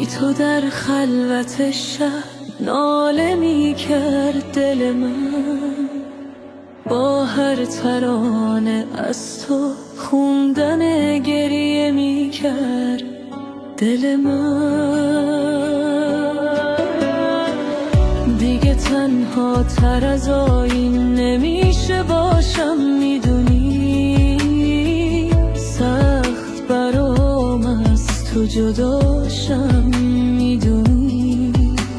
تو در خلوت شب ناله می کرد دل من، با هر ترانه از تو خوندن گریه می کرد دل من. دیگه تنها تر از آیین نمیشه باشم، میدونی سخت برام از تو جداشم، میدونی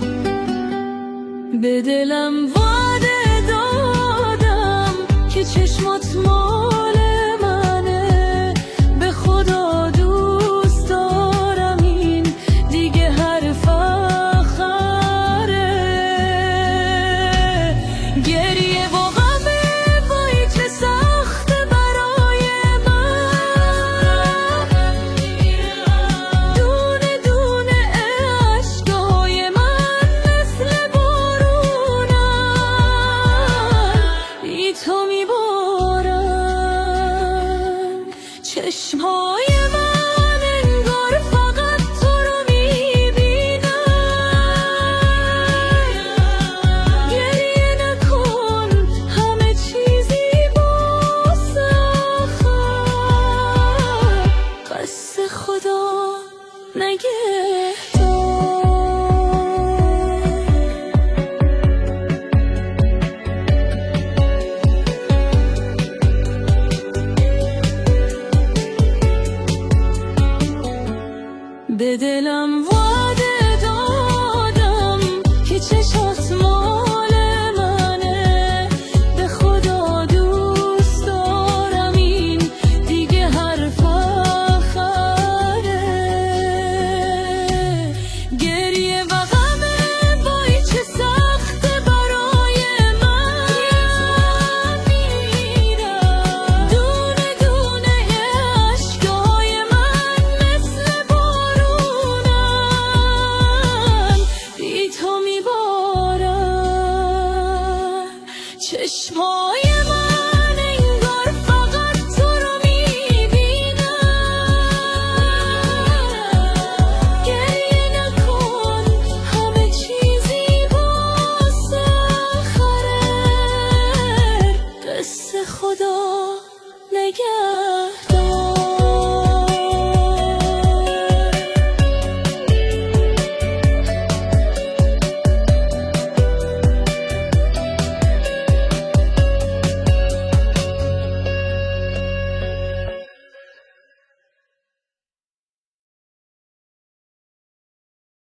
به دلم وعده دادم که چشمات مال منه، به خدا دوست دارم این دیگه حرف آخره. گریه و غمه وای چه سخته برای من، دونه دونه اشکای من مثل بارونن بی تو میبارن چشمهای من، انگار فقط تو رو میبینن. گریه نکن همه چیزی باسه آخر، قصد خدا نگهدار. به دلم